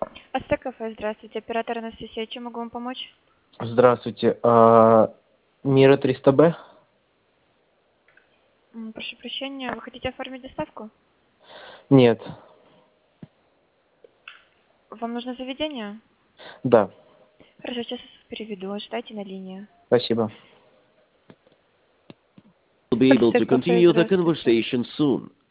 Астек кафе, здравствуйте. Оператор Анастасия, чем могу вам помочь? Здравствуйте. Мира 300Б? Прошу прощения, вы хотите оформить доставку? Нет. Вам нужно заведение? Да. Хорошо, сейчас переведу. Ожидайте на линии. Спасибо. Will be able to Астек кафе, continue the здравствуйте. conversation soon.